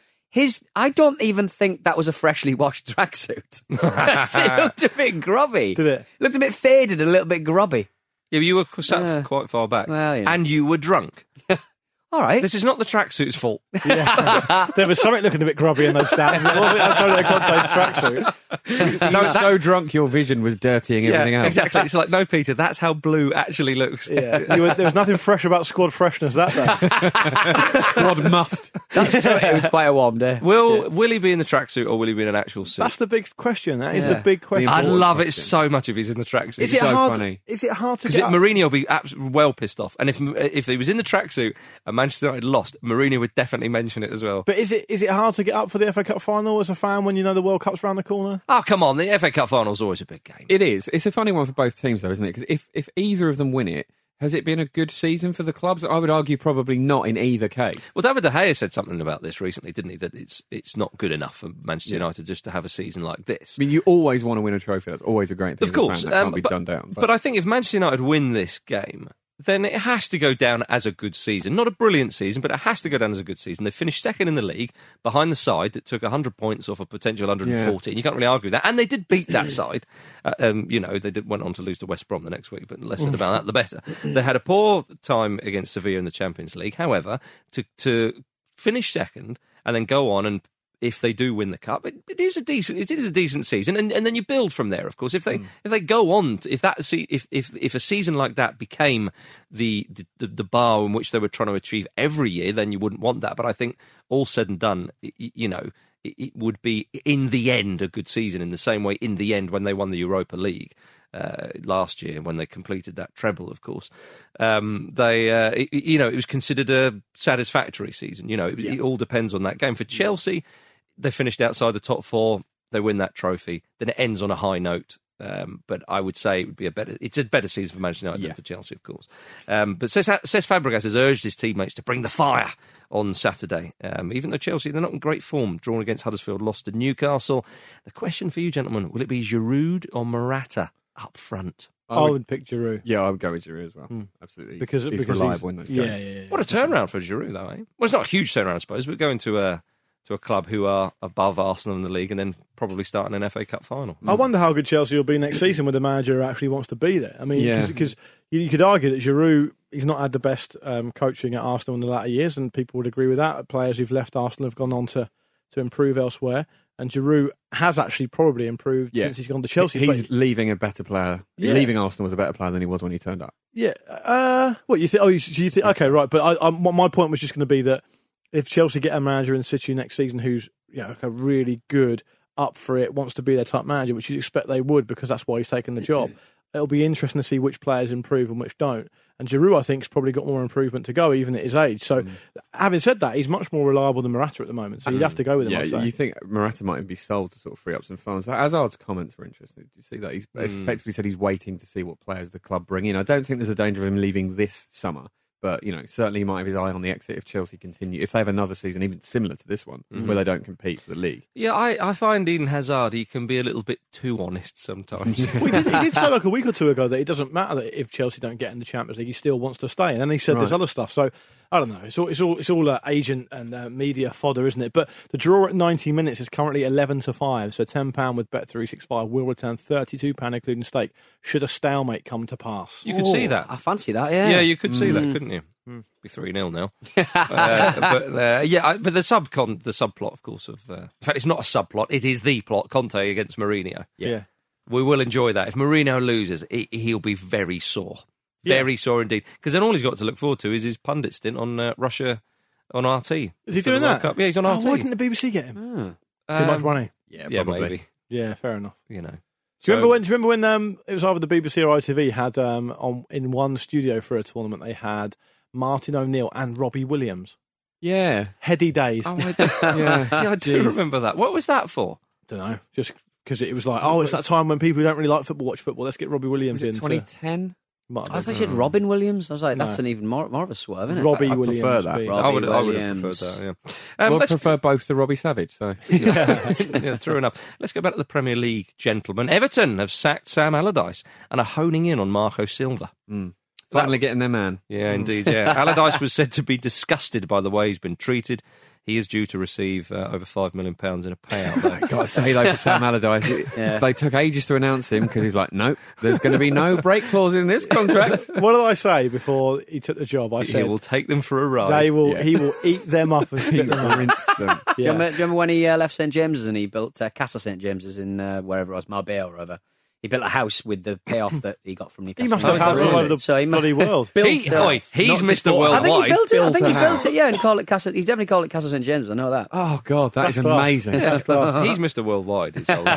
I don't even think that was a freshly washed tracksuit. It looked a bit grubby. Did it? Looked a bit faded and a little bit grubby. Yeah, but you were sat quite far back. Well, you know. And you were drunk. All right. This is not the tracksuit's fault. There was something looking a bit grubby in those stands. It wasn't Antonio Conte's tracksuit. No, so drunk your vision was dirtying everything else. Exactly. It's like, no, Peter, that's how blue actually looks. Yeah, there was nothing fresh about squad freshness that day. Squad must. It was quite a warm day. Will he be in the tracksuit or will he be in an actual suit? That's the big question. That is the big question. I'd important love it question. so much if he's in the tracksuit. Is it so hard? funny. Is it hard to Because get? up? Mourinho will be well pissed off. And if he was in the tracksuit and Manchester United lost, Mourinho would definitely mention it as well. But is it hard to get up for the FA Cup final as a fan when you know the World Cup's around the corner? Oh, come on. The FA Cup final's always a big game. It is. It's a funny one for both teams, though, isn't it? Because if either of them win it, has it been a good season for the clubs? I would argue probably not in either case. Well, David De Gea said something about this recently, didn't he? That it's not good enough for Manchester United just to have a season like this. I mean, you always want to win a trophy. That's always a great thing. Of course. As a fan. That can't be done down. But I think if Manchester United win this game, then it has to go down as a good season. Not a brilliant season, but it has to go down as a good season. They finished second in the league, behind the side that took 100 points off a potential 114. You can't really argue with that. And they did beat that side. They went on to lose to West Brom the next week, but the less said about that, the better. They had a poor time against Sevilla in the Champions League. However, to finish second and then go on and if they do win the cup, it is a decent season, and then you build from there. Of course, if they go on, if a season like that became the bar in which they were trying to achieve every year, then you wouldn't want that. But I think all said and done, it would be in the end a good season. In the same way, in the end, when they won the Europa League last year, when they completed that treble, of course, it was considered a satisfactory season. It all depends on that game. For Chelsea, they finished outside the top 4. They win that trophy. Then it ends on a high note. But I would say it's a better season for Manchester United than for Chelsea, of course. But Cesc Fabregas has urged his teammates to bring the fire on Saturday. Even though Chelsea, they're not in great form, drawn against Huddersfield, lost to Newcastle. The question for you, gentlemen, will it be Giroud or Morata up front? I would pick Giroud. Yeah, I would go with Giroud as well. Absolutely. Because he's reliable in those games. Yeah. What a turnaround for Giroud, though, eh? Well, it's not a huge turnaround, I suppose, but going to a club who are above Arsenal in the league and then probably starting an FA Cup final. I wonder how good Chelsea will be next season with a manager who actually wants to be there. I mean, because you could argue that Giroud, he's not had the best coaching at Arsenal in the latter years, and people would agree with that. Players who've left Arsenal have gone on to improve elsewhere, and Giroud has actually probably improved since he's gone to Chelsea. He's leaving a better player. Yeah. Leaving Arsenal was a better player than he was when he turned up. Yeah. What you think? Oh, you think? Okay, right. But my point was just going to be that if Chelsea get a manager in situ next season who's really good, up for it, wants to be their top manager, which you'd expect they would because that's why he's taken the job, it'll be interesting to see which players improve and which don't. And Giroud, I think, has probably got more improvement to go, even at his age. So, having said that, he's much more reliable than Morata at the moment. So you'd have to go with him. Yeah, you think Morata might be sold to sort of free up some funds. Hazard's comments were interesting. Did you see that? He's effectively said he's waiting to see what players the club bring in. I don't think there's a danger of him leaving this summer. But, certainly he might have his eye on the exit if Chelsea continue. If they have another season, even similar to this one, where they don't compete for the league. Yeah, I find Eden Hazard, he can be a little bit too honest sometimes. He did say like a week or two ago that it doesn't matter that if Chelsea don't get in the Champions League, he still wants to stay. And then he said this other stuff. So, I don't know. It's all agent and media fodder, isn't it? But the draw at 90 minutes is currently 11-5. So £10 with Bet365 will return £32 including stake should a stalemate come to pass. You could see that. I fancy that, yeah. Yeah, you could see that, couldn't you? Be 3-0 now. But the subplot, of course, in fact, it's not a subplot, it is the plot, Conte against Mourinho. Yeah. We will enjoy that. If Mourinho loses, he'll be very sore. Very sore indeed. Because then all he's got to look forward to is his pundit stint on Russia on RT. Is he doing that? Cup. Yeah, he's on RT. Why didn't the BBC get him? Too much money? Yeah, probably. Maybe. Yeah, fair enough. Do you remember when it was either the BBC or ITV had in one studio for a tournament they had Martin O'Neill and Robbie Williams? Yeah. Heady days. Oh, I do remember that. What was that for? Don't know. Just because it was like, it's that time when people who don't really like football watch football. Let's get Robbie Williams in. 2010? I thought you said Robin Williams. I was like, that's an even more of a swerve, isn't it? Robbie Williams. Prefer that. I would have preferred that, yeah. I prefer both to Robbie Savage, so. Yeah, true enough. Let's go back to the Premier League, gentlemen. Everton have sacked Sam Allardyce and are honing in on Marco Silva. Finally getting their man. Yeah, indeed, yeah. Allardyce was said to be disgusted by the way he's been treated. He is due to receive over £5 million in a payout, though. Got to say, though, for Sam Allardyce, they took ages to announce him because he's like, nope, there's going to be no break clause in this contract. What did I say before he took the job? I said he will take them for a ride. He will eat them up and spit them out. Do you remember when he left St James's and he built Casa St James's in wherever it was, Marbella or whatever? He built a house with the payoff that he got from Newcastle. He must have houses all over the bloody world. He's Mr. Worldwide. I think he built it. And called it Casa. He's definitely called it Casa St James. I know that. Oh God, that's amazing. Yeah, he's Mr. Worldwide.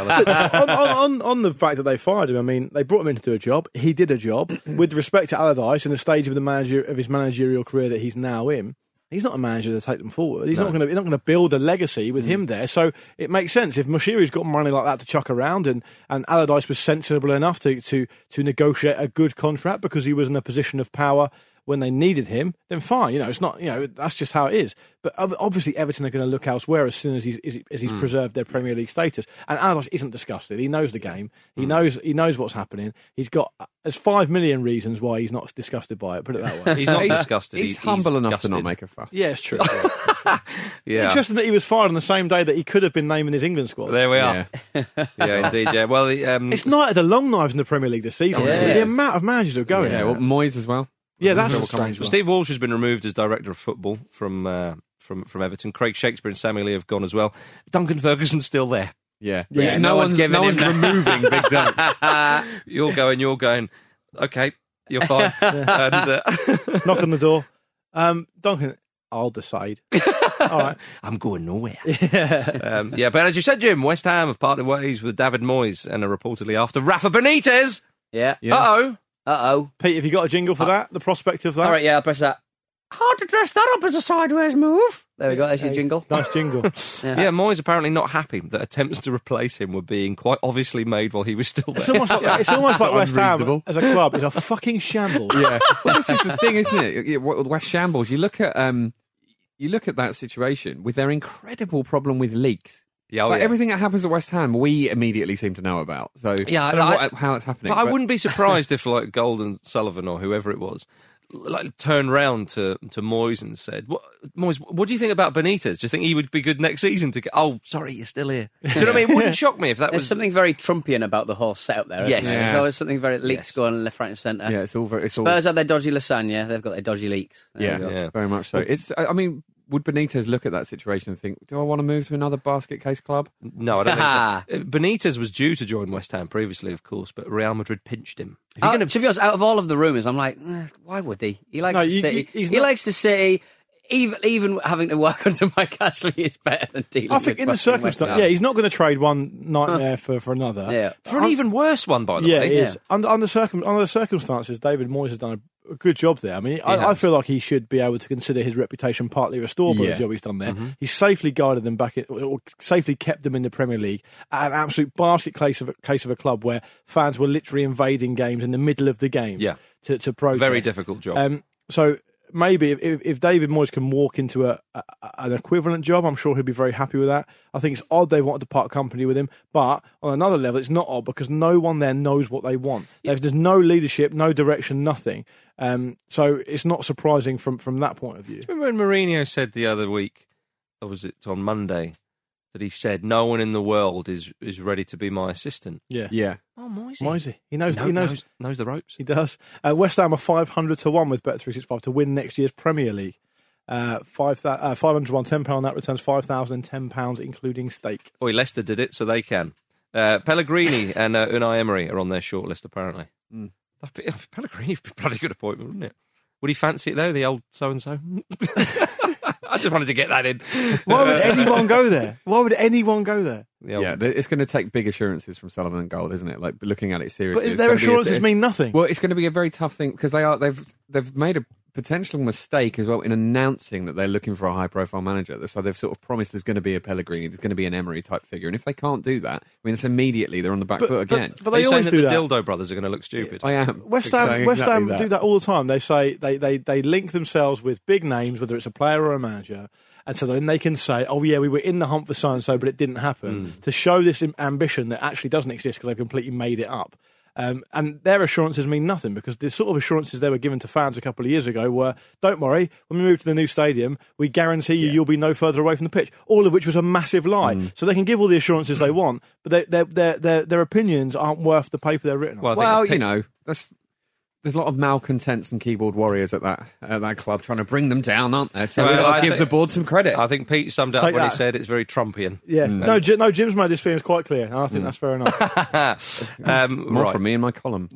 on the fact that they fired him, I mean, they brought him in to do a job. He did a job. With respect to Allardyce and the stage of his managerial career that he's now in, he's not a manager to take them forward. He's not going to build a legacy with him there. So it makes sense if Moshiri's got money like that to chuck around, and Allardyce was sensible enough to negotiate a good contract because he was in a position of power when they needed him, then fine. It's not. That's just how it is. But obviously, Everton are going to look elsewhere as soon as he's preserved their Premier League status. And Allardyce isn't disgusted. He knows the game. He knows what's happening. He's got there's 5 million reasons why he's not disgusted by it. Put it that way. He's not disgusted. He's humble enough to not make a fuss. Yeah, it's true. Yeah. Interesting that he was fired on the same day that he could have been named in his England squad. There we are. Yeah, indeed. Yeah. Well, it's Night of the Long Knives in the Premier League this season. The amount of managers who are going. Yeah, well, Moyes as well. Yeah, that's a strange one. Steve Walsh has been removed as director of football from from Everton. Craig Shakespeare and Samuel Lee have gone as well. Duncan Ferguson's still there. Yeah. No one's removing Big Dunk. You're going, okay, you're fine. And, knock on the door. Duncan, I'll decide. All right. I'm going nowhere. But as you said, Jim, West Ham have parted ways with David Moyes and are reportedly after Rafa Benitez. Yeah. Uh-oh. Pete, have you got a jingle for that? The prospect of that? All right, yeah, I'll press that. Hard to dress that up as a sideways move. There we go, there's your jingle. Nice jingle. Yeah, Moyes apparently not happy that attempts to replace him were being quite obviously made while he was still there. It's almost like West Ham as a club is a fucking shambles. Yeah. Well, this is the thing, isn't it? West Shambles, you look at that situation with their incredible problem with leaks. Yeah, everything that happens at West Ham, we immediately seem to know about. So yeah, I don't know how it's happening. But I wouldn't be surprised if like Golden Sullivan or whoever it was turned round to Moyes and said, Moyes, what do you think about Benitez? Do you think he would be good next season to get... Oh, sorry, you're still here. Do you know what I mean? It wouldn't shock me if that There's was... something very Trumpian about the whole setup there, isn't there? There's something very... Leaks going left, right and centre. Yeah, it's all very... Spurs have their dodgy lasagna, they've got their dodgy leaks. Yeah, very much so. It's... I mean... Would Benitez look at that situation and think, do I want to move to another basket case club? No, I don't think so. Benitez was due to join West Ham previously, of course, but Real Madrid pinched him. To be honest, out of all of the rumours, I'm like, why would he? He likes the City. He likes the City. Even having to work under Mike Ashley is better than dealing with... I think in the circumstance, he's not going to trade one nightmare for another. Yeah. For an even worse one, by the way. Yeah, it is. Under the circumstances, David Moyes has done a good job there. I mean, I feel like he should be able to consider his reputation partly restored by the job he's done there. Mm-hmm. He's safely guided them back, or safely kept them in the Premier League at an absolute basket case of a club where fans were literally invading games in the middle of the game to protest. Very difficult job. So maybe if David Moyes can walk into an equivalent job, I'm sure he'll be very happy with that. I think it's odd they wanted to part company with him, but on another level, it's not odd because no one there knows what they want. There's no leadership, no direction, nothing. So it's not surprising from that point of view. Do you remember when Mourinho said the other week, or was it on Monday, that he said no one in the world is ready to be my assistant? Yeah. Oh, Moisey. He knows the ropes. He does. West Ham are 500-1 with Bet365 to win next year's Premier League. 501 £10 that returns £5,010 including stake. Boy, Leicester did it, so they can. Pellegrini and Unai Emery are on their shortlist apparently. Pellegrini would be a bloody good appointment, wouldn't it? Would he fancy it though, the old so and so? I just wanted to get that in. Why would anyone go there? Yeah, it's going to take big assurances from Sullivan and Gold, isn't it? Like looking at it seriously. But their assurances mean nothing. Well, it's going to be a very tough thing because they've made a potential mistake as well in announcing that they're looking for a high-profile manager. So they've sort of promised there's going to be a Pellegrini, there's going to be an Emery type figure, and if they can't do that, I mean, it's immediately they're on the back foot again. But they always do that. The Dildo brothers are going to look stupid. I am. West Ham do that all the time. They say they link themselves with big names, whether it's a player or a manager. And so then they can say, oh, yeah, we were in the hunt for so-and-so, but it didn't happen, to show this ambition that actually doesn't exist because they've completely made it up. And their assurances mean nothing because the sort of assurances they were given to fans a couple of years ago were, don't worry, when we move to the new stadium, we guarantee you'll be no further away from the pitch, all of which was a massive lie. So they can give all the assurances they want, but their opinions aren't worth the paper they're written on. Well, you know, there's a lot of malcontents and keyboard warriors at that club trying to bring them down, aren't there? So we've got to give the board some credit. I think Pete summed it up when he said it's very Trumpian. Yeah, no, Jim's made his feelings quite clear, and I think that's fair enough. More from me in my column.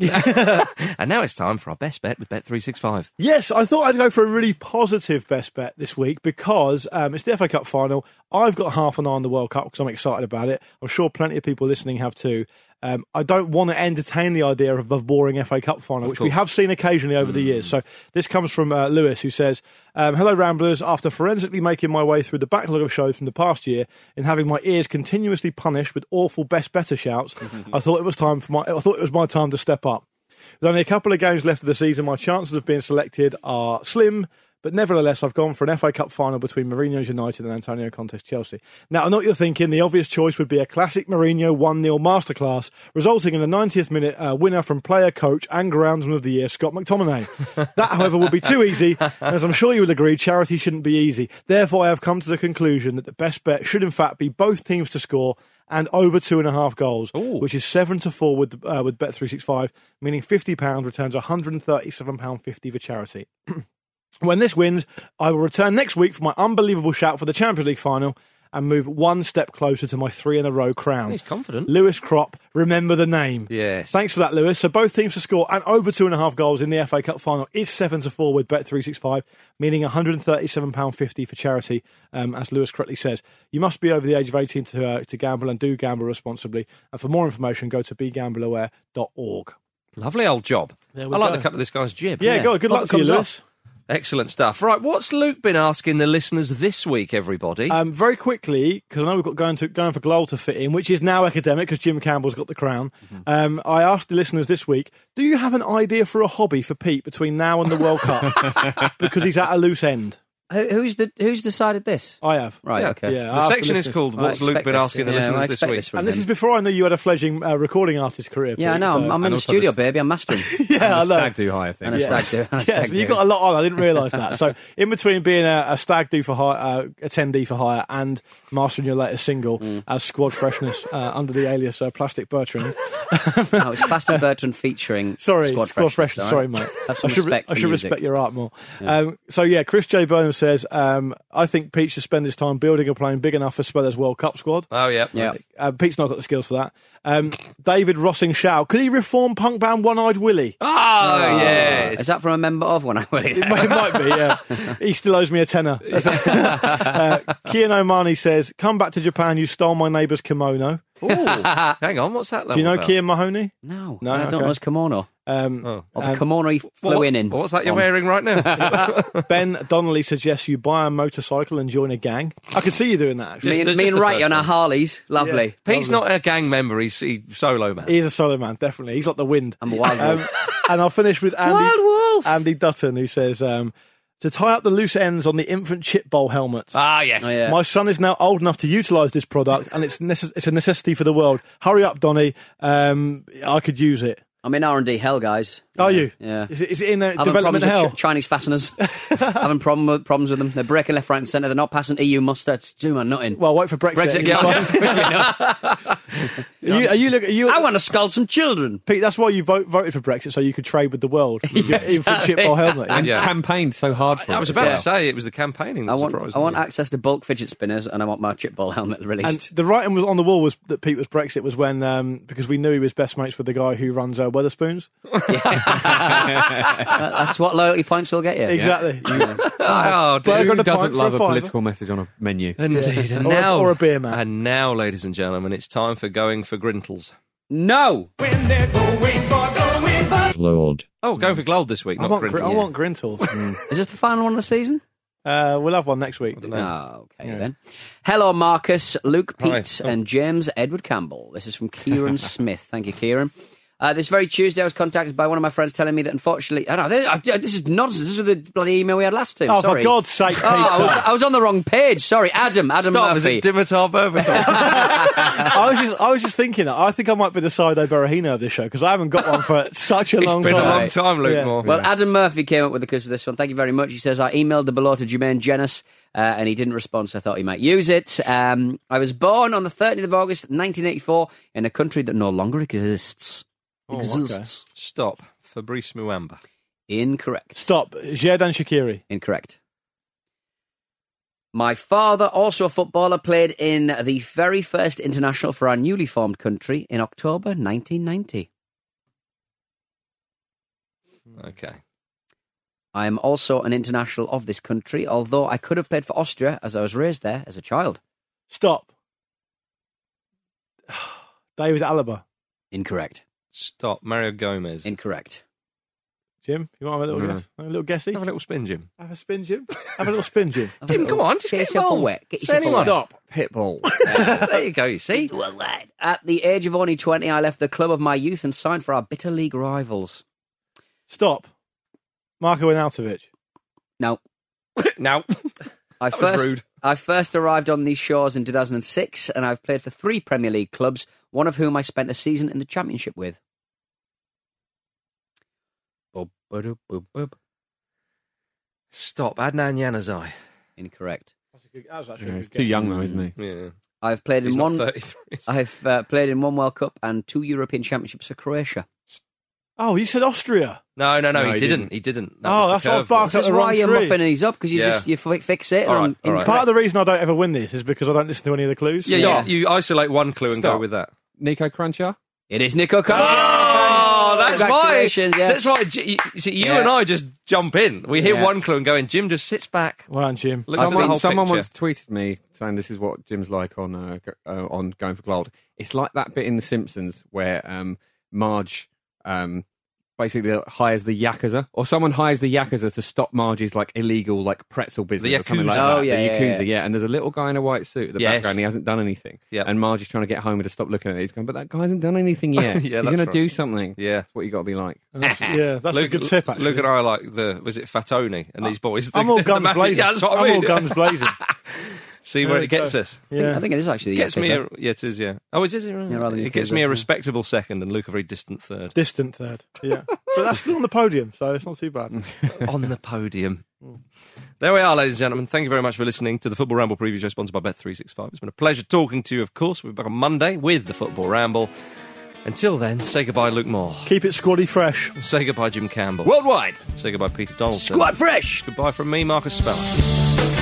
And now it's time for our best bet with Bet365. Yes, I thought I'd go for a really positive best bet this week because it's the FA Cup final. I've got half an eye on the World Cup because I'm excited about it. I'm sure plenty of people listening have too. I don't want to entertain the idea of a boring FA Cup final, which we have seen occasionally over the years. So this comes from Lewis, who says, hello Ramblers, after forensically making my way through the backlog of shows from the past year and having my ears continuously punished with awful best better shouts, I thought it was my time to step up. With only a couple of games left of the season, my chances of being selected are slim. But nevertheless, I've gone for an FA Cup final between Mourinho's United and Antonio Conte's Chelsea. Now, I know what you're thinking. The obvious choice would be a classic Mourinho 1-0 masterclass, resulting in a 90th minute winner from player, coach and groundsman of the year, Scott McTominay. That, however, would be too easy. And as I'm sure you would agree, charity shouldn't be easy. Therefore, I have come to the conclusion that the best bet should in fact be both teams to score and over 2.5 goals, which is 7-4 with Bet365, meaning £50 returns £137.50 for charity. When this wins, I will return next week for my unbelievable shout for the Champions League final and move one step closer to my 3-in-a-row crown. He's confident. Lewis Kropp, remember the name. Yes. Thanks for that, Lewis. So both teams to score and over 2.5 goals in the FA Cup final is 7-4 with Bet365, meaning £137.50 for charity, as Lewis correctly says. You must be over the age of 18 to gamble, and do gamble responsibly. And for more information, go to begambleaware.org. Lovely old job. I like the cut of this guy's jib. Yeah, good luck to you, Lewis. Excellent stuff. Right, what's Luke been asking the listeners this week, everybody? Very quickly, because I know we've got going for Glow to fit in, which is now academic because Jim Campbell's got the crown. I asked the listeners this week, do you have an idea for a hobby for Pete between now and the World Cup? Because he's at a loose end. Who's decided this? I have. Right, okay. Yeah, the section is called What's Luke Been Asking the Listeners this week? And this is before I knew you had a fledgling recording artist career. Yeah, Pete, I know. so. I'm in the studio, baby. I'm mastering. Yeah, I know. Stag do hire thing. And a stag do. Yeah, so you've got a lot on. I didn't realise that. So in between being a stag do for hire, attendee for hire, and mastering your latest single as Squad Freshness under the alias Plastic Bertrand. No, it's Plastic Bertrand featuring Squad Freshness. Sorry, mate. Have some I should respect for respect your art more. Yeah. Chris J. Burnham says, I think Pete should spend his time building a plane big enough for Speller's World Cup squad. Oh, yeah. Pete's not got the skills for that. David Rossing Shaw, could he reform punk band One Eyed Willie? Oh, yes. Is that from a member of One Eyed Willie? It might be, yeah. He still owes me a tenner. Kian Omani says, come back to Japan, you stole my neighbour's kimono. Hang on, what's that? Do you know about? Kian Mahoney? No, No, I don't okay. know his kimono. Or the kimono he flew in. What's that you're wearing right now? Ben Donnelly suggests you buy a motorcycle and join a gang. I could see you doing that, actually. Me and Wrighty on our Harleys. Lovely. Pete's not a gang member, he's solo man. He is a solo man, definitely. He's like the wind. I'm a wild wolf. And I'll finish with Wild wolf! Andy Dutton, who says, to tie up the loose ends on the infant chip bowl helmets. Ah, yes. Oh, yeah. My son is now old enough to utilise this product, and it's a necessity for the world. Hurry up, Donny. I could use it. I'm in R&D hell, guys. Are you? Yeah. Is it in Having development problems with hell? Chinese fasteners. Having problems with them. They're breaking left, right and centre. They're not passing EU muster. It's too much nutting. Well, wait for Brexit. I want to scald some children. Pete, that's why you voted for Brexit, so you could trade with the world. With your infant chip bowl helmet. And campaigned so hard for it. I was about to say it was the campaigning that surprised me. I want access to bulk fidget spinners, and I want my chip ball helmet released. And the writing was on the wall was that Pete was Brexit was when because we knew he was best mates with the guy who runs Weatherspoons. That's what loyalty points will get you. Exactly. Oh, But I Who got a doesn't pint love for a a fiver. political message on a menu? Indeed. And Or a- now, or a beer man. And now, ladies and gentlemen, it's time for going for Grintles. No. Lord. Oh, going for Glold this week, I not want, Grintles. I want Grintles. Is this the final one of the season? We'll have one next week. Oh, okay then. Hello, Marcus, Luke, Hi. Pete, and James Edward Campbell. This is from Kieran Smith. Thank you, Kieran. This very Tuesday, I was contacted by one of my friends telling me that unfortunately, this is nonsense. This was the bloody email we had last time. Oh, Sorry. for God's sake, Peter. I was on the wrong page. Sorry, Adam Stop, is Murphy. it Dimitar Berbatov? I was just thinking that. I think I might be the Saido Berahino of this show because I haven't got one for such a long It's been time. a long time, Luke Yeah. Moore. Well, Adam Murphy came up with the quiz for this one. Thank you very much. He says, I emailed the below to Jermaine Jenis, and he didn't respond, so I thought he might use it. I was born on the 30th of August, 1984, in a country that no longer exists. Exists. Stop. Fabrice Muamba. Incorrect. Stop. Xherdan Shaqiri. Incorrect. My father, also a footballer, played in the very first international for our newly formed country in October 1990. Okay. I am also an international of this country, although I could have played for Austria as I was raised there as a child. Stop. David Alaba. Incorrect. Stop. Mario Gomez. Incorrect. Jim, you want to have a little guess? A little guessy? Have a little spin, Jim. Have a spin, Jim. Have a little spin, Jim. Jim, come on, just Get get yourself involved. away. Get Say yourself anyone. away. Stop, Pitbull. There you go, you see. At the age of only 20, I left the club of my youth and signed for our bitter league rivals. Stop. Marko Arnautovic. No. No. I was rude. first arrived on these shores in 2006, and I've played for 3 Premier League clubs, one of whom I spent a season in the Championship with. Stop. Adnan Januzaj. Incorrect. He's too young though, isn't he? Yeah. I've played He's in not one. 33. I've played in 1 World Cup and 2 European Championships for Croatia. Oh, you said Austria. No, he didn't. He didn't. That's what I've barked This at is the why wrong you're tree. muffing these up, because you fix it. All right. Part of the reason I don't ever win this is because I don't listen to any of the clues. Yeah, you isolate one clue and go with that. Nico Cruncher? It is Nico Cruncher. Oh, that's why. Yes. That's why. You and I just jump in. We hear one clue and go in. Jim just sits back. Well done, Jim. Someone once tweeted me saying this is what Jim's like on Going for Gold. It's like that bit in The Simpsons where Marge basically hires the Yakuza, or someone hires the Yakuza to stop Marge's like illegal like pretzel business. The or something Yakuza. like that. Oh, yeah, the Yakuza, yeah. And there's a little guy in a white suit at the background. He hasn't done anything. Yeah. And Marge is trying to get home to stop looking at it. He's going, but that guy hasn't done anything yet. He's going to do something. Yeah. That's what you got to be like. That's a good tip, actually. Luke and I are like was it Fatoni and these boys? I'm all guns blazing. Yeah, that's what I mean. I'm all guns blazing. See where it gets us. Yeah. I think it is actually Gets me Yakuza. it is, yeah. Oh, it is. rather than It gets Yakuza, me a yeah. respectable second and Luke a very distant third. Distant third, yeah. But that's still on the podium, so it's not too bad. On the podium. There we are, ladies and gentlemen. Thank you very much for listening to the Football Ramble preview show sponsored by Bet365. It's been a pleasure talking to you, of course. We'll be back on Monday with the Football Ramble. Until then, say goodbye, Luke Moore. Keep it squaddy fresh. Say goodbye, Jim Campbell. Worldwide. Say goodbye, Peter Donaldson. Squad fresh. Goodbye from me, Marcus Speller.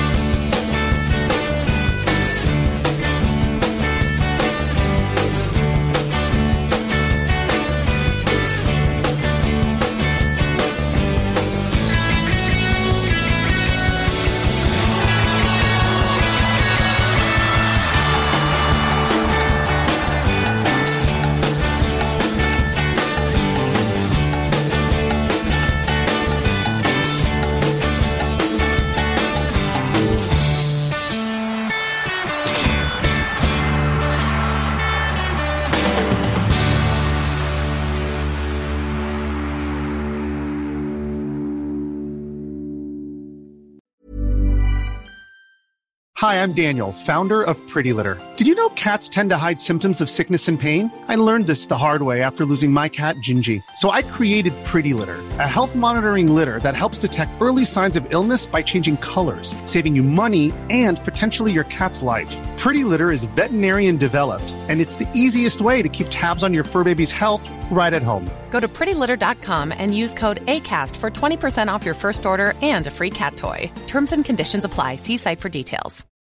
Hi, I'm Daniel, founder of Pretty Litter. Did you know cats tend to hide symptoms of sickness and pain? I learned this the hard way after losing my cat, Gingy. So I created Pretty Litter, a health monitoring litter that helps detect early signs of illness by changing colors, saving you money and potentially your cat's life. Pretty Litter is veterinarian developed, and it's the easiest way to keep tabs on your fur baby's health right at home. Go to prettylitter.com and use code ACAST for 20% off your first order and a free cat toy. Terms and conditions apply. See site for details.